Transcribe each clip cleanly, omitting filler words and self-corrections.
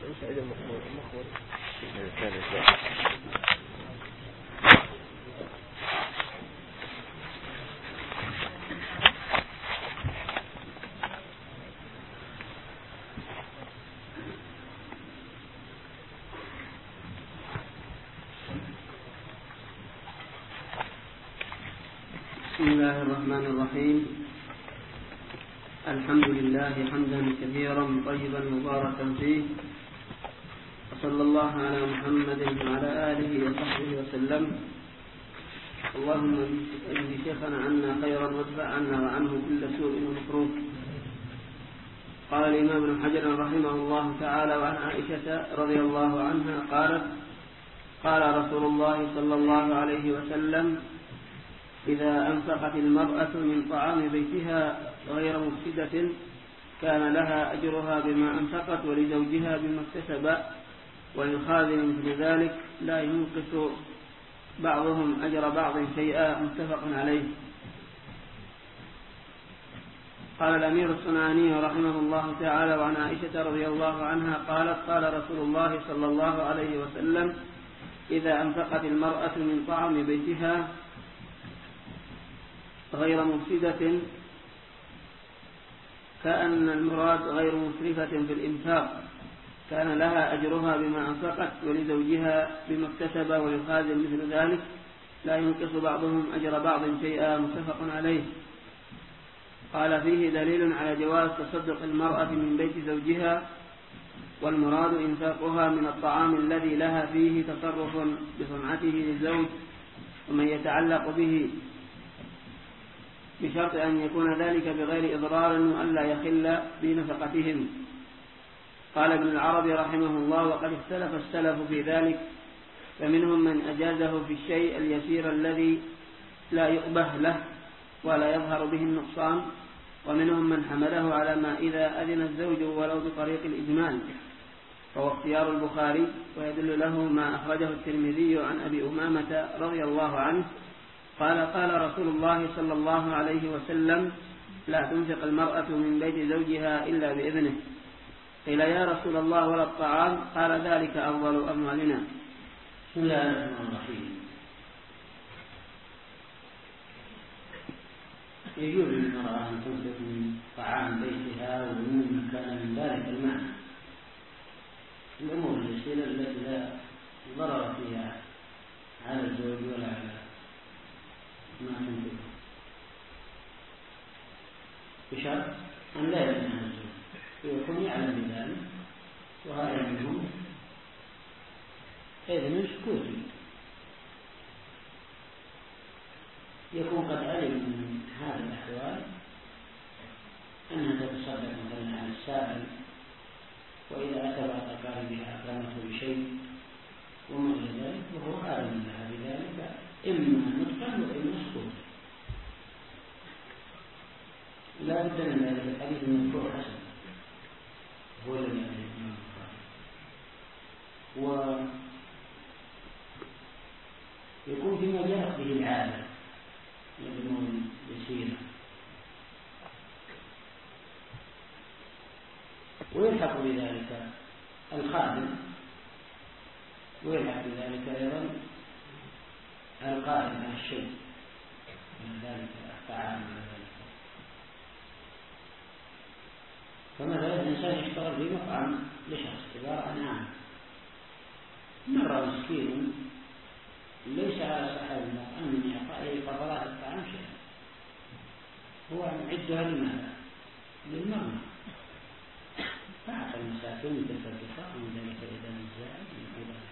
بسم الله الرحمن الرحيم. الحمد لله حمدا كثيرا طيبا مباركا فيه، وصلى الله على محمد وعلى آله وصحبه وسلم. اللهم اجزي شيخنا عنا خيرا وادفع عنا وعنه كل سوء ومكروه. قال الإمام ابن حجر رحمه الله تعالى: وعن عائشة رضي الله عنها قالت: قال رسول الله صلى الله عليه وسلم: إذا أنفقت المرأة من طعام بيتها غير مفسدة كان لها أجرها بما أنفقت ولزوجها بما اكتسب، وللخازن مثل ذلك لا ينقص بعضهم أجر بعض شيئا. متفق عليه. قال الأمير الصنعاني رحمه الله تعالى: وعن عائشة رضي الله عنها قالت: قال رسول الله صلى الله عليه وسلم: إذا أنفقت المرأة من طعام بيتها غير مفسدة كأن المراد غير مسرفة في الإنفاق كان لها أجرها بما أنفقت ولزوجها بما اكتسب، وللخازن مثل ذلك لا ينقص بعضهم أجر بعض شيئا. متفق عليه. قال: فيه دليل على جواز تصدق المرأة من بيت زوجها، والمراد إنفاقها من الطعام الذي لها فيه تصرف بصنعته للزوج ومن يتعلق به، بشرط أن يكون ذلك بغير إضرار وألا يخل بنفقتهم. قال ابن العربي رحمه الله: وقد اختلف السلف في ذلك، فمنهم من أجازه في الشيء اليسير الذي لا يؤبه له ولا يظهر به النقصان، ومنهم من حمله على ما إذا أذن الزوج ولو بطريق الإجمال، فهو اختيار البخاري، ويدل له ما أخرجه الترمذي عن أبي أمامة رضي الله عنه قال: قال رسول الله صلى الله عليه وسلم: لا تنفق المرأة من بيت زوجها إلا بإذنه. قيل: يا رسول الله ولا الطعام؟ قال: ذلك أفضل أموالنا. بسم الله الرحمن الرحيم. يجوز للمرأة أن تنفق من طعام بيتها ومما كان من ذلك المعنى، الأمور اليسيرة التي لا ضرر فيها على الزوج ولا على ما تنفقه، بشرط أن لا يمنع الزوج ويكون يعلم بذلك، وهذا منهم إذن سكوتي، يكون قد علم من هذه الأحوال أنها تتصدق مثلا على السائل، وإذا أتى بعض أقاربها أكرمته بشيء وما إلى ذلك، وهو عالم لها بذلك، إما نطقا وإما سكوتا. لا بد من ذلك الحديث المذكور حسن، هو الذي عليه الإمام البخاري، ويكون فيما جاءت به العادة من الأمور يسيرة، ويلحق بذلك الخادم، ويلحق بذلك أيضا القائم على الشيء من ذلك الطعام من ذلك. فمثلا الإنسان يشتغل في مطعم لشخص عبارة عن عام، مر مسكين ليس على صاحب المطعم من إعطائه فضلات الطعام شيئا، هو معدها لماذا؟ للمرمى، فأعطى المساكين متفرقة من ذلك إذا الزائد من ذلك.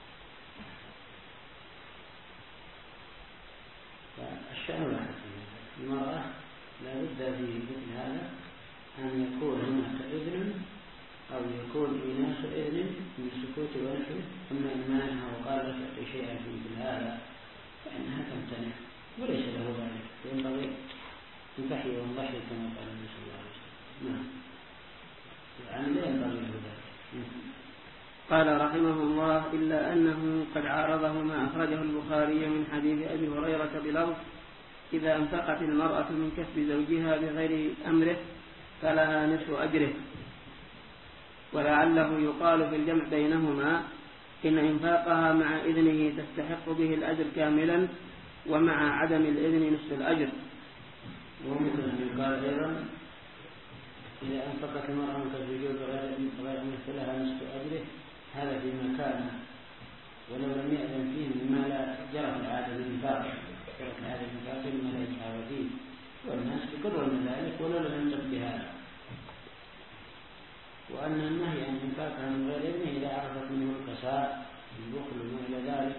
فالشأن واحد، المرأة لا بد في مثل هذا أن يكون هناك إذن أو يكون إيناس إذن من السكوت ونحوه. أما إيمانها وقال لا تعطي شيئا في مثل هذا فإنها تمتنع وليس له ذلك، ينبغي أن تحيي ونضحي كما قال النبي صلى الله عليه وسلم. نعم، يعني لا ينبغي له ذلك. قال رحمه الله: إلا أنه قد عارضه ما أخرجه البخاري من حديث أبي هريرة بلفظ: إذا أنفقت المرأة من كسب زوجها بغير أمره فلها نصف أجره. ولعله يقال في الجمع بينهما إن إنفاقها مع إذنه تستحق به الأجر كاملا، ومع عدم الإذن نصف الأجر. ومثل أن يقال أيضا إذا أنفقت المرأة كالزوجود غير مثلها نصف أجره، هذا في مكانه ولو لم يأذن فيه مما لا جرت العادة بالإنفاق، جرت العادة بالإنفاق مما لا يجحى فيه، والناس يقرون من ذلك ولو لم ينطق بهذا. وأن النهي عن إنفاقها من غير إذنه إذا عرفت منه القساء البخل وما إلى ذلك.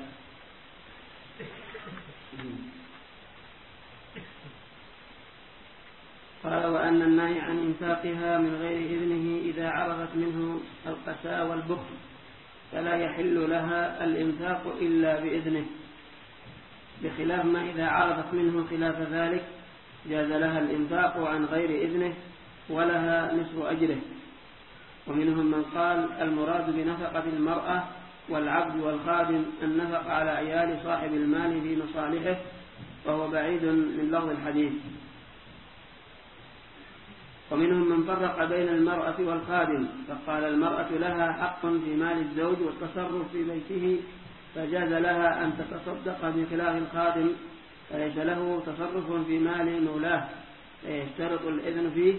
قال وأن النهي عن إنفاقها من غير إذنه إذا عرفت منه القساء والبخل فلا يحل لها الإنفاق إلا بإذنه، بخلاف ما إذا عرفت منه خلاف ذلك جاز لها الإنفاق عن غير إذنه ولها نصف أجره. ومنهم من قال المراد بنفقة المرأة والعبد والخادم النفق على عيال صاحب المال في مصالحه، وهو بعيد من لفظ الحديث. ومنهم من فرق بين المرأة والخادم فقال المرأة لها حق في مال الزوج والتصرف في بيته، فجاز لها أن تتصدق بخلاف الخادم فليس له تصرف في مال مولاه فيشترط الإذن فيه،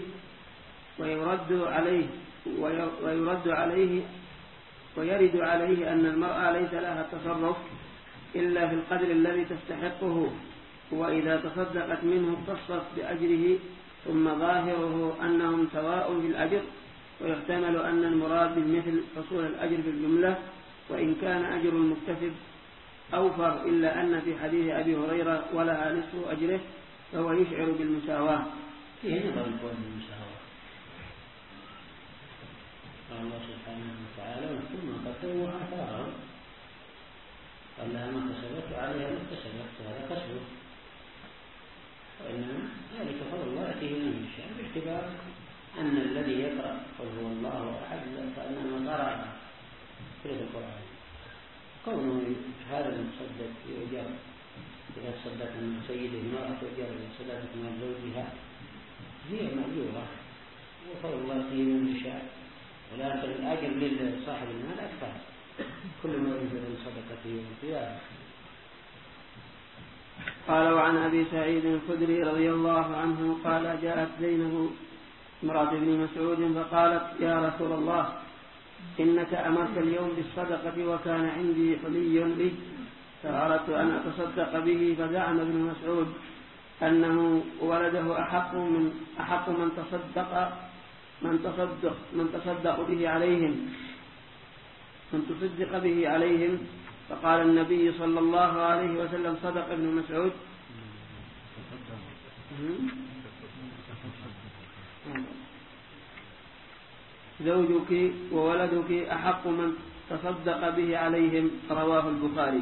ويرد عليه أن المرأة ليس لها التصرف إلا في القدر الذي تستحقه، وإذا تصدقت منه اختصت بأجره، ثم ظاهره أنهم سواء في الأجر، ويحتمل أن المراد بالمثل حصول الأجر بالجملة، وإن كان أجر المكتسب أوفر، إلا أن في حديث أبي هريرة ولها نصف أجره فهو يشعر بالمساواة. فيه نظر الكون بالمساواة. قال الله سبحانه وتعالى ثم قدموا آثارهم، قال لها ما كسبت وعليها ما اكتسبت، هذا كسبه، وإنما ذلك فضل الله يأتيه من يشاء، باعتبار أن الذي يقرأ قل هو الله أحد فإنما قرأ في القرآن، كونه هذا المتصدق يؤجر إذا تصدق من سيد المرأة تؤجر إذا صدقت من زوجها، هي مأجورة وفضل الله يأتيه من يشاء، ولكن الأجر لصاحب المال أكثر، كل ما ينزل من صدقته يوم القيامة. قال وعن أبي سعيد الخدري رضي الله عنه قال جاءت زينب امرأة ابن مسعود فقالت يا رسول الله إنك أمرت اليوم بالصدقة وكان عندي حلي لي فأردت أن أتصدق به، فزعم ابن مسعود أنه ولده أحق من تصدق به عليهم، فقال النبي صلى الله عليه وسلم صدق ابن مسعود. زوجك وولدك أحق من تصدق به عليهم، رواه البخاري.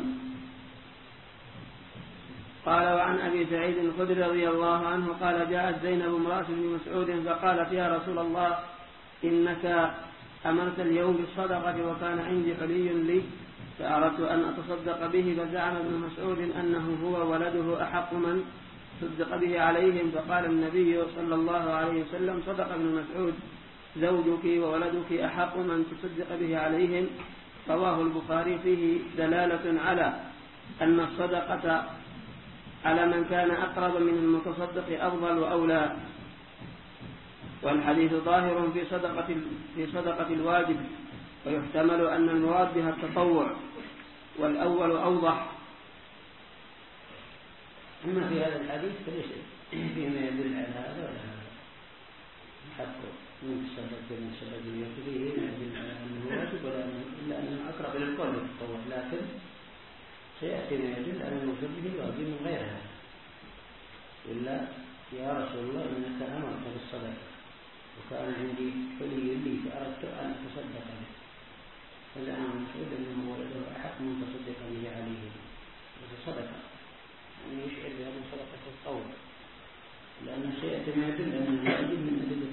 قال وعن أبي سعيد الخدري رضي الله عنه قال جاءت زينب امرأة ابن مسعود فقالت يا رسول الله إنك أمرت اليوم بالصدقة وكان عندي حلي لي فأردت أن أتصدق به، فزعم ابن مسعود أنه هو ولده أحق من تصدق به عليهم، فقال النبي صلى الله عليه وسلم صدق ابن مسعود زوجك وولدك أحق من تصدق به عليهم، رواه البخاري. فيه دلالة على أن الصدقة على من كان أقرب من المتصدق أفضل وأولى، والحديث ظاهر في صدقة الواجب، ويحتمل أن المراد بها التطوع، والأول أوضح. أما في هذا الحديث فليس فيما يدل على هذا ولا هذا، حق من تصدق به يدل على أنه واجب إلا أنه أقرب إلى القول بالتطوع، لكن سيأتي ما يدل على الموجب به الواجب من غير هذا، إلا يا رسول الله إنك أمرت بالصدقة وكان عندي حلي لي فأردت أن أتصدق به، فزعم ابن مسعود أنه ولده أحق من تصدق به عليه، صدقة يعني يشعر بهذه صدقة التطوع، لأنه سيأتي ما يدل أن الواجب من أدلة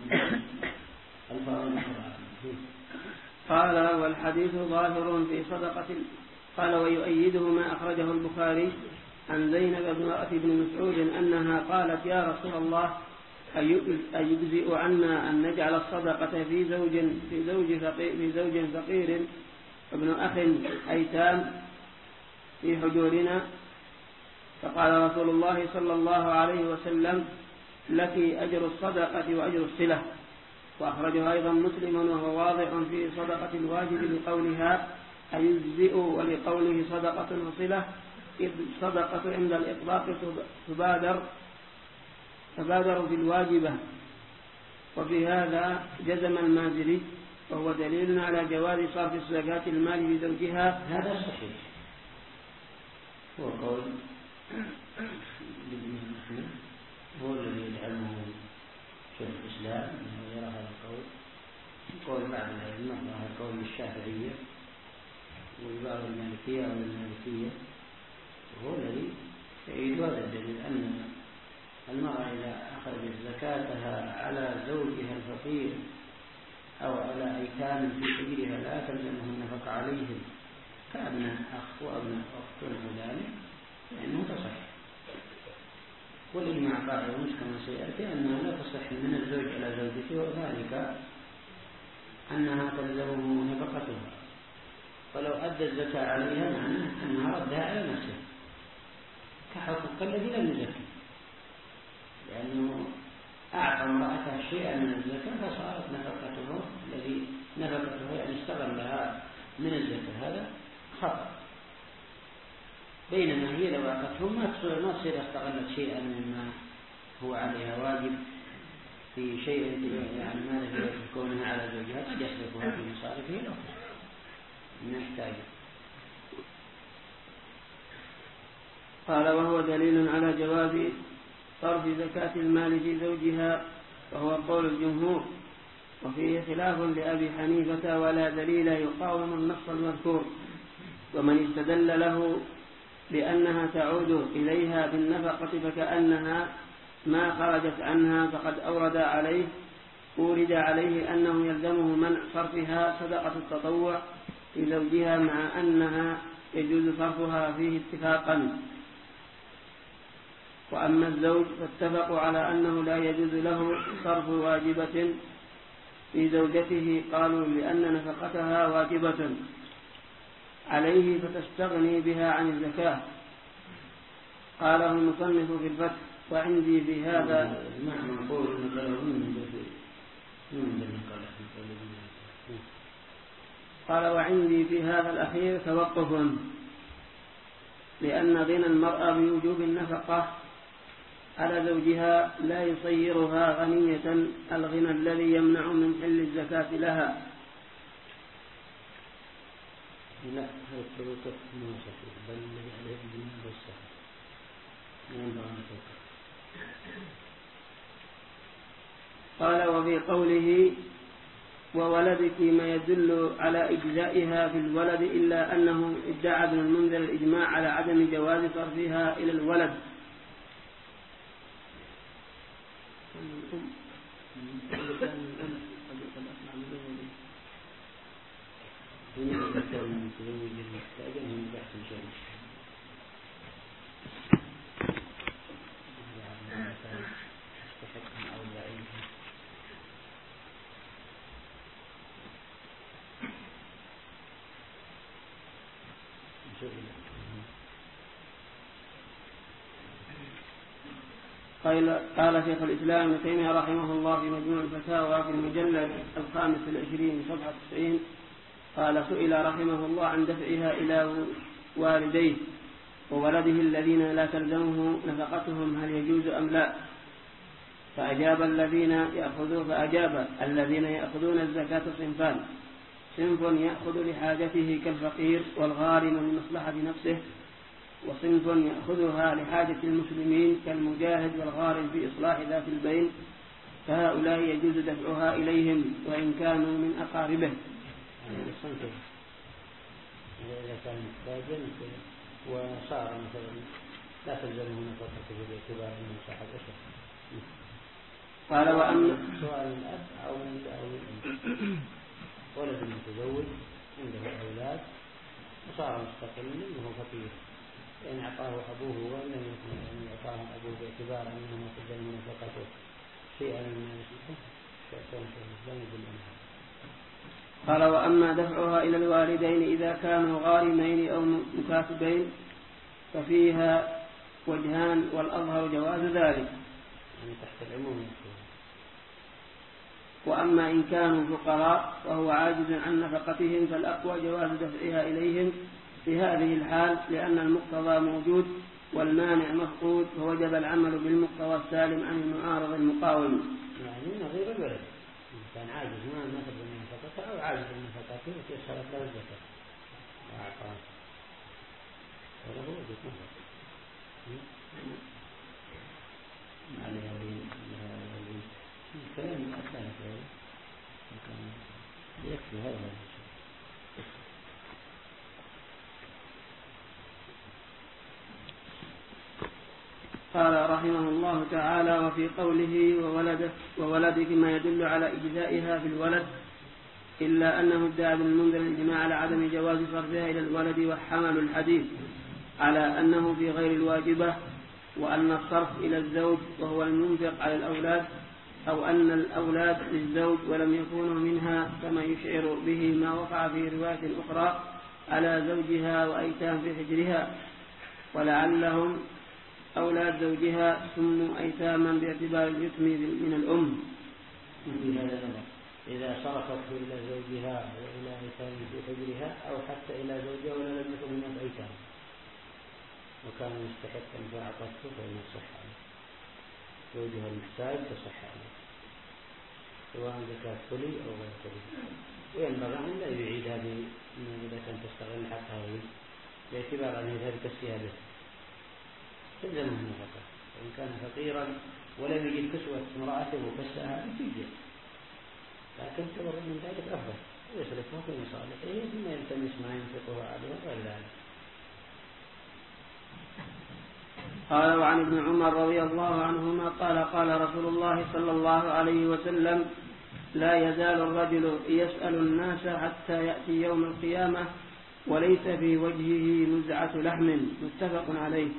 الفاظ الأخرى. قال والحديث ظاهر في صدقة. قال ويؤيده ما أخرجه البخاري عن زينب امرأة ابن مسعود أنها قالت يا رسول الله أيجزئ عنا أن نجعل الصدقة في زوج فقير ابن أخ أيتام في حجورنا؟ فقال رسول الله صلى الله عليه وسلم: لك أجر الصدقة وأجر الصلة. وأخرجه أيضا مسلم وهو واضح في صدقة الواجب لقولها أيجزئ ولقوله صدقة وصلة، إذ صدقة عند الإطلاق تبادر في الواجبة. وفي هذا جزم المازري، وهو دليل على جواز صرف زكاة المال لزوجها. هذا صحيح، هو قول الإمام أحمد، هو الذي يجعله شيخ الإسلام أنه يرى هذا القول. قول بعض العلماء هذا قول الشافعية وبعض المالكية أو المالكية، وهو الذي يعيد هذا الدليل أن المرأة إذا أخرجت زكاتها على زوجها الفقير أو على أيتام في حجرها لا تلزمه النفقة عليهم كأبناء أخ وأبناء أخت ونحو ذلك، فإنه تصح. والإجماع قائل كما سيأتي أنها لا تصح من الزوج على زوجته، وذلك أنها تلزمه نفقتها، ولو أدى الزكاة عليها معناه أنها ردها على نفسه كحقوق الذي لم يزكي، لأنه أعطى امرأته شيئا من الزكاة فصارت نفقته يعني استغلها من الزكاة، هذا خطأ. بينما هي لو أعطته ما تصير استغلت شيئا مما هو عليها واجب في شيء يعني ما له كونها على زوجها، قد يصرفها في مصارفه لو نحتاج. قال: وهو دليل على جواز صرف زكاة المال في زوجها، وهو قول الجمهور، وفيه خلاف لأبي حنيفة ولا دليل يقاوم النص المذكور. ومن استدل له بأنها تعود إليها بالنفقة فكأنها ما خرجت عنها، فقد أورد عليه أنه يلزمه منع صرفها صدقة التطوع في زوجها، مع أنها يجوز صرفها فيه اتفاقا. وأما الزوج فاتفقوا على أنه لا يجوز له صرف واجبة في زوجته، قالوا لأن نفقتها واجبة عليه فتستغني بها عن الزكاة. قاله المصنف في الفتح: وعندي في هذا وعندي في هذا الأخير توقف، لأن غنى المرأة بوجوب النفقة على زوجها لا يصيرها غنية الغنى الذي يمنع من حل الزكاة لها. لا، هذا التوقف ما صحيح، بل الذي عليه الجنة والصحيح ينبغي أن يتوقف. قال: وفي قوله وولدك ما يدل على إجزائها في الولد، إلا أنه ادعى ابن المنذر الإجماع على عدم جواز صرفها إلى الولد. قال شيخ الإسلام ابن تيمية رحمه الله في مجموع الفتاوى في المجلد 25 صفحة 90: قال: سئل رحمه الله عن دفعها إلى والديه وولده الذين لا تلزمه نفقتهم هل يجوز أم لا؟ فأجاب الذين يأخذون الزكاة صنفان: صنف يأخذ لحاجته كالفقير والغارم لمصلحة نفسه، وصنف يأخذها لحاجة المسلمين كالمجاهد والغارم في إصلاح ذات البين، فهؤلاء يجوز دفعها إليهم وإن كانوا من أقاربه. إذا كان محتاجا وصار مثلا لا تلزمه نفقته باعتبار أنه صاحب أسر. قال: وأما سواء الأب أو الأم، ولد متزوج عنده أولاد وصار مستقلا وهو فقير، فإن أعطاه أبوه وإن لم يكن أعطاه أبوه باعتبار أنه تلزمه نفقته قال وأما دفعها إلى الوالدين إذا كانوا غارمين أو مكاتبين ففيها وجهان والأظهر جواز ذلك. يعني تحت العموم. وأما إن كانوا فقراء وهو عاجز عن نفقتهم فالأقوى جواز دفعها إليهم في هذه الحال لأن المقتضى موجود والمانع مفقود فوجب العمل بالمقتضى السالم عن المعارض المقاوم. يعني نظير الولد كان عاجز ما نفذ من نفقته أو عاجز من نفقته وتيسرت له الزكاة وأعطاه وله وجه نظر عليه الكلام الأساسي يكفي هذا الشيء. قال رحمه الله تعالى وفي قوله وولدك ما يدل على إجزائها بالولد إلا أنه ادعى ابن المنذر الإجماع على عدم جواز صرفها إلى الولد وحمل الحديث على أنه في غير الواجبة وأن الصرف إلى الزوج وهو المنفق على الأولاد أو أن الأولاد للزوج ولم يكونوا منها كما يشعر به ما وقع في رواية أخرى على زوجها وأيتام في حجرها ولعلهم أولاد زوجها سموا أيتاما باعتبار اليتم من الأم. إذا صرفت إلى زوجها وإلى أيتام في حجرها أو حتى إلى زوجها ولا لم يكن منها أيتام وكان مستحقا فأعطته فإن صح عليه زوجها المحتاج تصح عليه سواء زكاة فلي أو غير فلي. وينبغي أن لا يعيد هذه إذا كانت تستغل حقها باعتبار أن ذلك السيادة تلزمه النفقة وإن كان فقيرا ولم يجد كسوة امرأته وكساها نتيجة لكن تبرر من ذلك أفضل ويصرفها في مصالحه ثم يلتمس ما ينفقه عليه وغير ذلك. قال وعن ابن عمر رضي الله عنهما قال رسول الله صلى الله عليه وسلم لا يزال الرجل يسأل الناس حتى يأتي يوم القيامة وليس في وجهه نزعة لحم متفق عليه.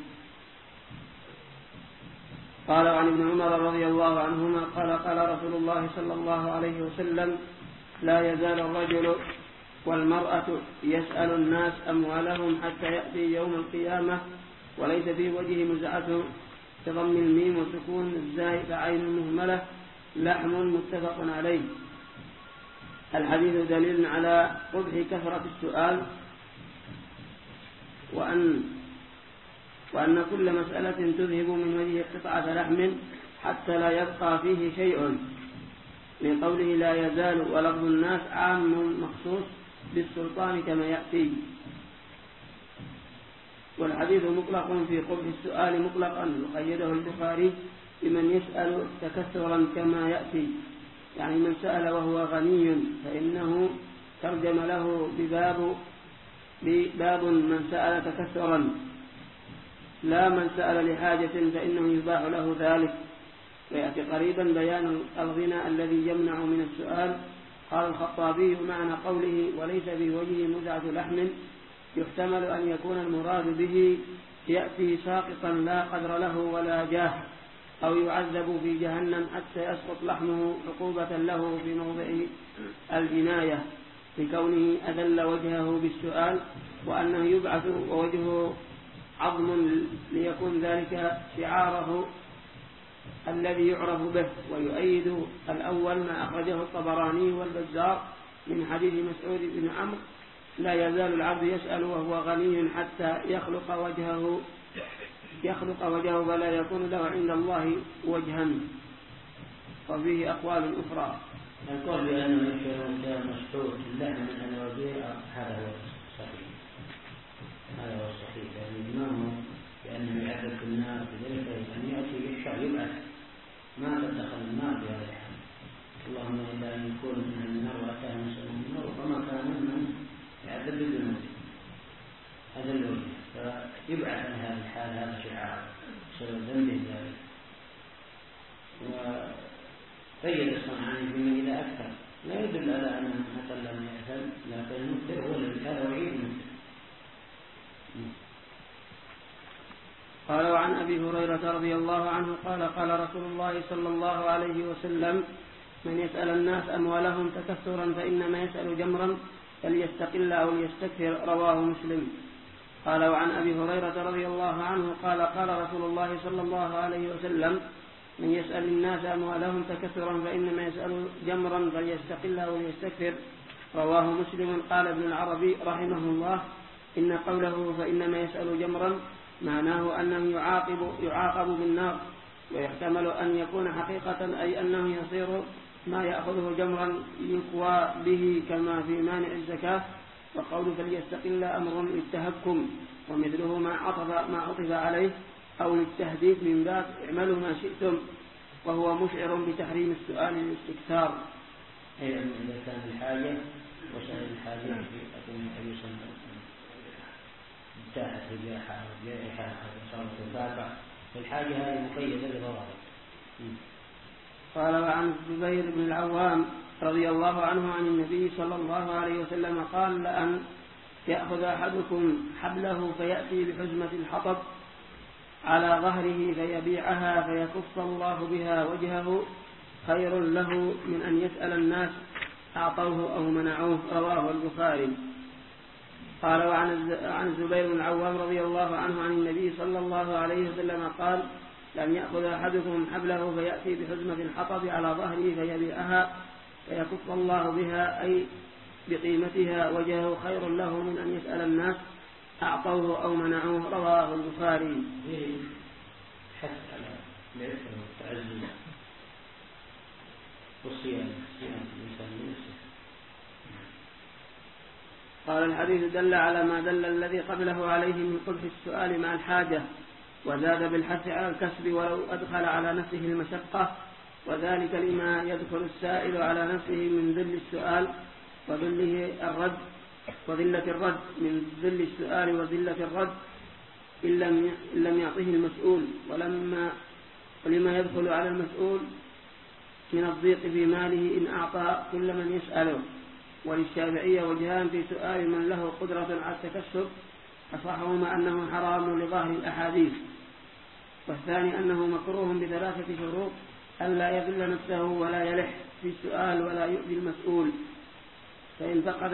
قال عن ابن عمر رضي الله عنهما قال رسول الله صلى الله عليه وسلم لا يزال الرجل والمرأة يسأل الناس أموالهم حتى يأتي يوم القيامة وليس في وجهه نزعة بضم الميم وسكون الزاي بعين مهملة لحم متفق عليه. الحديث دليل على قبح كثرة السؤال وأن كل مسألة تذهب من وجه قطعة لحم حتى لا يبقى فيه شيء لقوله لا يزال ولفظ الناس عام مخصوص بالسلطان كما يأتي. والحديث مطلق في قبح السؤال مطلقا وقيده البخاري بمن يسأل تكثرا كما يأتي يعني من سأل وهو غني فإنه ترجم له بباب من سأل تكثرا لا من سأل لحاجة فإنه يباح له ذلك. ويأتي قريبا بيان الغنى الذي يمنع من السؤال. قال الخطابي معنى قوله وليس في وجهه نزعة لحم يحتمل أن يكون المراد به يأتي ساقطا لا قدر له ولا جاه أو يعذب في جهنم حتى يسقط لحمه عقوبة له في موضع الجناية لكونه أذل وجهه بالسؤال وأنه يبعث ووجهه عظم ليكون ذلك شعاره الذي يعرف به. ويؤيد الأول ما أخرجه الطبراني والبزار من حديث مسعود بن عمرو لا يزال العبد يسأل وهو غني حتى يخلق وجهه فلا يكون له عند الله وجها. وفيه أقوال أخرى. القول بأنه يشعر الإنسان مشهور اللحم من الوزير هذا هو الصحيح لأن إجماعه بأنه يعذب في النار بذلك أن يأتي بالشر يبعث ما تدخل النار بهذا الحال اللهم إلا أن يكون من النار وأتاه نسأل النار فما كان من يعذب بالذنوب هذا الوجه فيبعث عن هذا الحال هذا شعار بسبب ذنبه ذلك. وقيد الصنعاني بمن إلى أكثر لا يدل على أن من أقل من يأثم لكن المكتر هو الذي كان وعيد المكتر. قال وعن أبي هريرة رضي الله عنه قال قال رسول الله صلى الله عليه وسلم من يسأل الناس أموالهم تكثرا فإنما يسأل جمرا فليستقل أو ليستكثر. رواه مسلم. قال وعن أبي هريرة رضي الله عنه قال قال رسول الله صلى الله عليه وسلم من يسأل الناس أموالهم تكثرا فإنما يسأل جمرا فليستقل أو ليستكثر. رواه مسلم. قال ابن العربي رحمه الله إن قوله فإنما يسأل جمرا معناه أنه يعاقب بالنار، ويحتمل أن يكون حقيقة أي أنه يصير ما يأخذه جمرا يقوى به كما في مانع الزكاة. وقول فليستقل أمر للتهكم، ومثله ما عطف عليه أو للتهديد من باب اعملوا ما شئتم، وهو مشعر بتحريم السؤال للاستكثار. إذا كان الحاجة وسائل الحاجة في أقوم حديثا انتهت الجائحة صارت الفاقع، فالحاجة هذه مقيدة بضوابط. قال وعن الزبير بن العوام رضي الله عنه عن النبي صلى الله عليه وسلم قال لأن يأخذ أحدكم حبله فيأتي بحزمة الحطب على ظهره فيبيعها فيكف الله بها وجهه خير له من أن يسأل الناس أعطوه أو منعوه. رواه البخاري. قال وعن الزبير بن العوام رضي الله عنه عن النبي صلى الله عليه وسلم قال لم يأخذ أحدكم حبله فيأتي بحزمة الحطب على ظهره فيبيعها فيكف الله بها أي بقيمتها وجهه خير له من أن يسأل الناس أعطوه أو منعوه. رواه البخاري. حث على العفة والتعزز والصيانة الإنسان نفسه. قال الحديث دل على ما دل الذي قبله عليه من قبح السؤال مع الحاجة، وزاد بالحث على الكسب ولو أدخل على نفسه المشقة، وذلك لما يدخل السائل على نفسه من ذل السؤال وذله الرد وذلة الرد من ذل السؤال وذلة الرد إن لم يعطه المسؤول، ولما يدخل على المسؤول من الضيق في ماله إن أعطى كل من يسأله. وللشافعية وجهان في سؤال من له قدرة على التكسب، أصحهما أنه حرام لظاهر الأحاديث، والثاني أنه مكروه بثلاثة شروط: ألا يذل نفسه ولا يلح في السؤال ولا يؤذي المسؤول، فإن فقد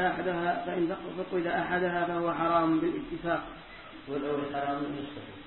أحدها فهو حرام بالاتفاق. والأول حرام يستحيل.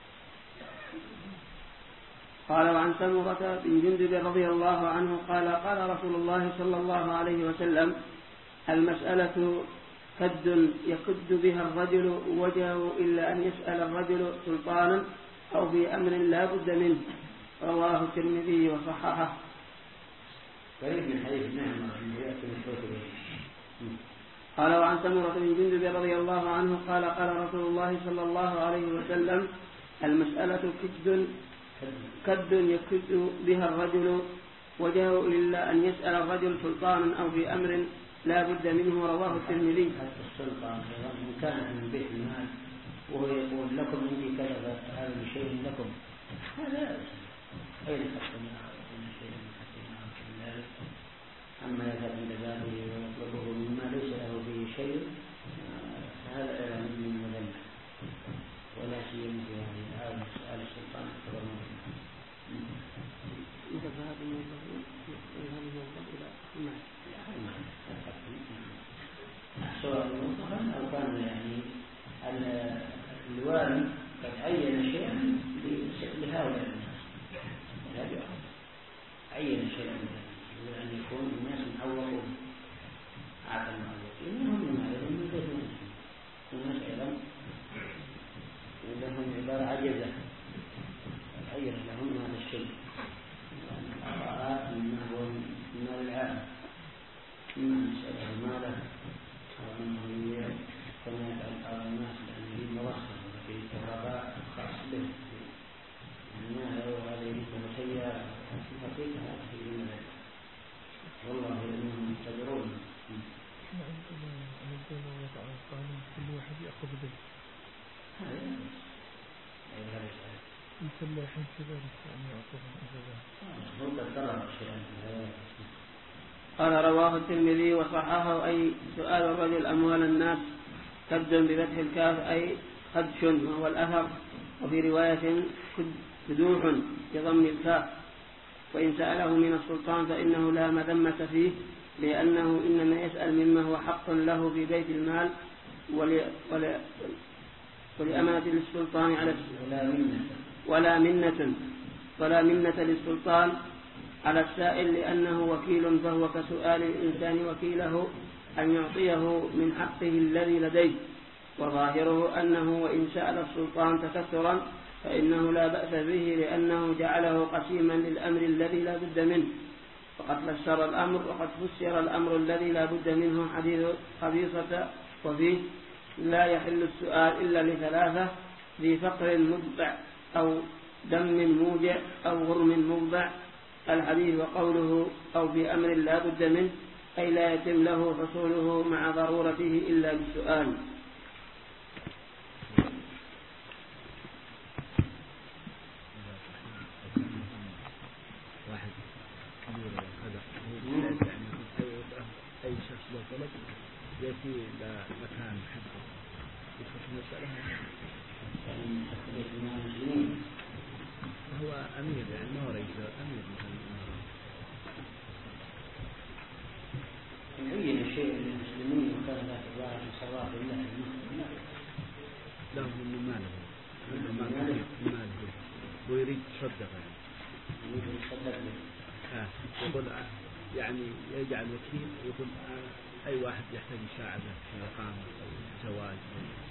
قال وعن سمرة بن جندب رضي الله عنه قال قال رسول الله صلى الله عليه وسلم المسألة كد يكد بها الرجل وجهه إلا أن يسأل الرجل سلطانا أو في أمر لا بد منه. رواه الترمذي وصححه. قريب من حديث نعمة يأتي من قال وعن سمرة بن جندب رضي الله عنه قال قال رسول الله صلى الله عليه وسلم المسألة كد يكد بها الرجل وجهه إلا أن يسأل الرجل سلطانا أو في أمر لا بد منه. رواه الترمذي. حتى السلطان إن كان من بيت المال وهو يقول لكم عندي كذا هذا شيء لكم، هذا أين حقنا من شيء من حقنا من ذلك. أما يذهب عند ذاته ويطلبه مما ليس له فيه شيء هذا إعلان من مذنب، ولا سيما في هذه الآية سؤال السلطان أكبر من ذهب سواء مطلقا أو كان يعني الوالي قد عين شيئا لهؤلاء الناس، عين شيئا أن يكون الناس معوقون أعطى المعوقين وهم يعلمون من ذات الناس أيضا لهم عبارة عجزة عين لهم هذا الشيء العطاءات مما هو من مال العالم، إما أن يسأله ماله أو أنه كما يفعل بعض الناس لأنه مرخص وفي كهرباء خاص به المال وهذا يجب سيارة في الحقيقة هذا في ذلك والله إنهم يتبرون. كل واحد يأخذ به هذا الفلاحين كذلك أن يعطوهم قال رواه الترمذي وصححه أي سؤال الرجل أموال الناس كد بفتح الكاف أي خدش وهو الأثر وفي رواية كدوح بضم الكاف. وإن سأله من السلطان فإنه لا مذمة فيه، لأنه إنما يسأل مما هو حق له في بيت المال، ولأمانة للسلطان على ولا منة للسلطان على السائل، لأنه وكيل، فهو كسؤال الإنسان وكيله أن يعطيه من حقه الذي لديه. وظاهره أنه وإن سأل السلطان تكثرا فإنه لا بأس به، لأنه جعله قسيما للأمر الذي لا بد منه. وقد فسر الأمر الذي لا بد منه حديث خبيصة، وفيه لا يحل السؤال إلا لثلاثة: ذي فقر مدبع، أو دم موجع، أو غرم مغبع الحديث. وقوله أو في أمر لا بد منه أي لا يتم له حصوله مع ضرورته إلا بالسؤال. أي شخص له طلب يأتي إلى مكان حقه يدخل في مسألة هو أمير، يعني ما هو رئيس، أمير مثلا يعين الشيء للمسلمين وكان ذات الله صلاة الله المسلمين له من ماله ويريد تصدق يقول يعني يجعل وكيل، يقول أي واحد يحتاج مساعدة في إقامة أو زواج